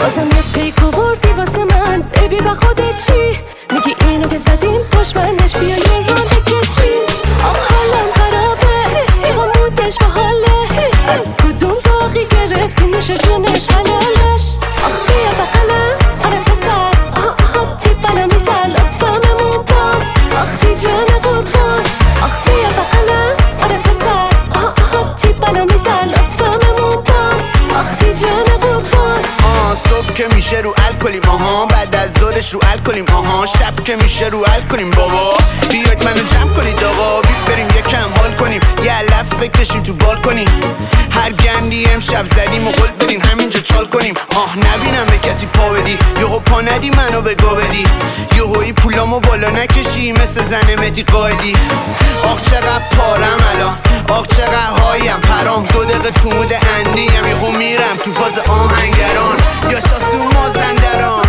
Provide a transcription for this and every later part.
بازم یه پیک آوردی واسه من بیبی و خودت چی؟ میگی اینو که زدیم پشمندش بیا یه ران بکشیم. آخ حالم خرابه چقا مودش باحاله، از کدوم زاقی گرفتی نوش جونش حلالش. آخ بیا بقلم آره پسر آها تیپلم میزر لطفا ممون بام آخ جان قربان. آخ بیا بقلم آره پسر آها تیپلم میزر لطفا ممون بام آخ جان قربان. صبح که میشه رو الکلیم آها، بعد از ظهرش رو الکلیم آها، شب که میشه رو الکلیم بابا. بیاید منو جمع کنید آقا، بریم یکم حال کنیم، یه علف بکشیم تو بالکنی. هر گندی امشب زدیم و قول بدیم همینجا چال کنیم. نبینم به کسی پا بدی، یهو پا ندی منو به گا بدی، یهویی پولامو بالا نکشی مثل زن مهدی قائدی. آخ چقدر پارم الان، آخ چقدر هایم پرام، 2 دقیقه تو مود اندیم یهو میرم تو فاز آهنگران یا شاسو مازندران.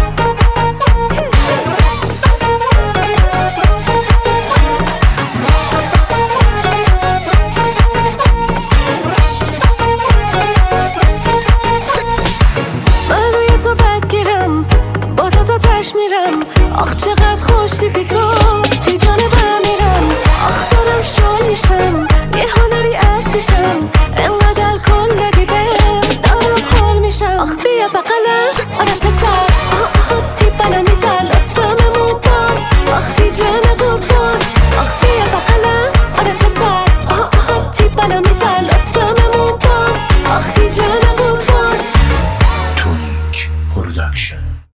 من روی تو بدگیرم با تو تش میرم. آخ چقدر خوشتی بی تو تی جانبم میرم. آخ دارم شال میشم یه هنری از پیشم، انقدر کن دادی بهم دارم خال میشم. آخ بیا بقلم آره پسر